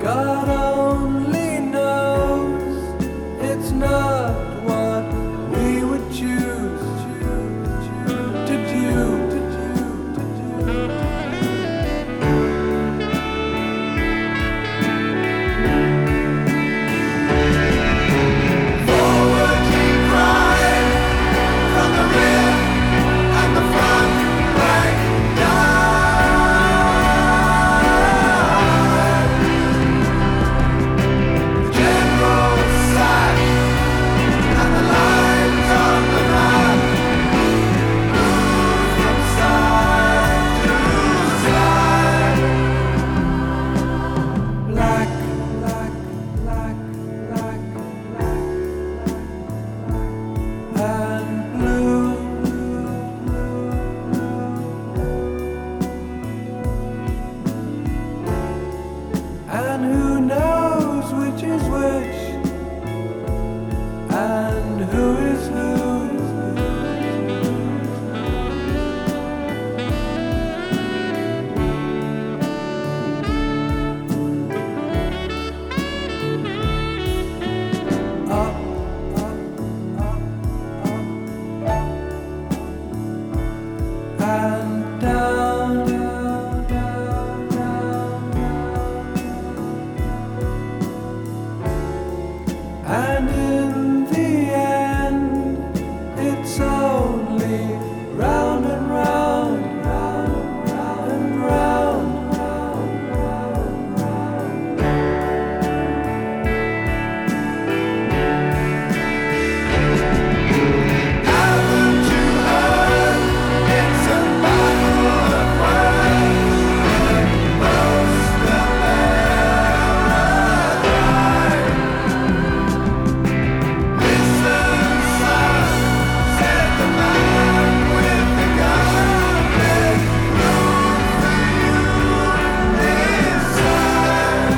God only knows it's not what we would choose to do. Forward he cried from the rear and the front rank died. General sat and the lines on the map moved from side to side. Black, black, black, black, black, and blue. And who knows which is which, and who is who. Up, up, up, up, and down, down, down, down, down. And in the end, it's only round and round, round and round, round, round, round. Haven't you heard? It's a battle of words. Most will never die. Listen, son, said the man with the gun. There's room for you inside.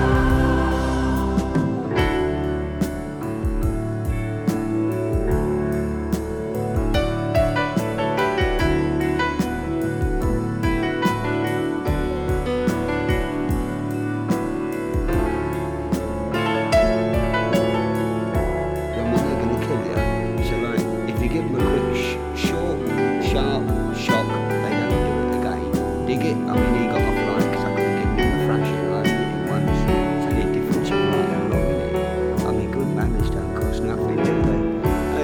Then when they're going to kill you, so like, if you give them a quick, short, sharp shock, they don't do it again. Dig it? I mean, he got off like, because I could have given him a thrashing, like, hit him once. So the difference in right how long it is. I mean, good manners don't cost nothing, do they? Hey.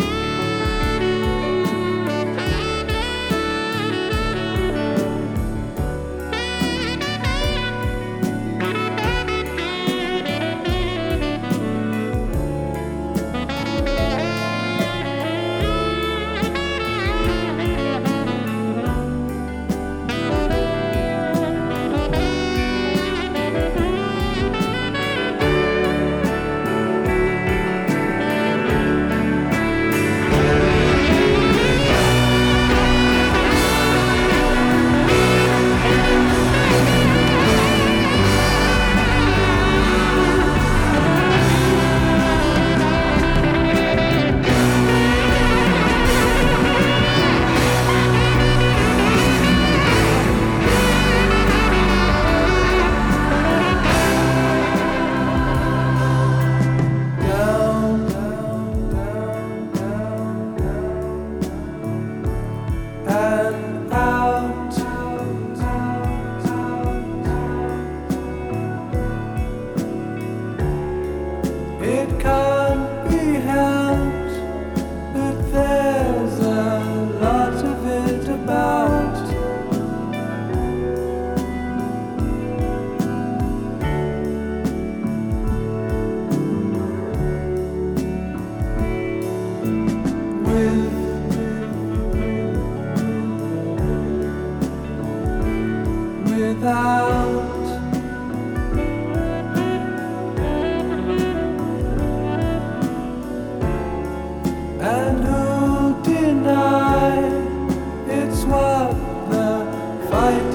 Down, down, down, down, down, and out, out, out, out. It can't be helped that there's a lot of it about. Without, and who'll deny it's what the fight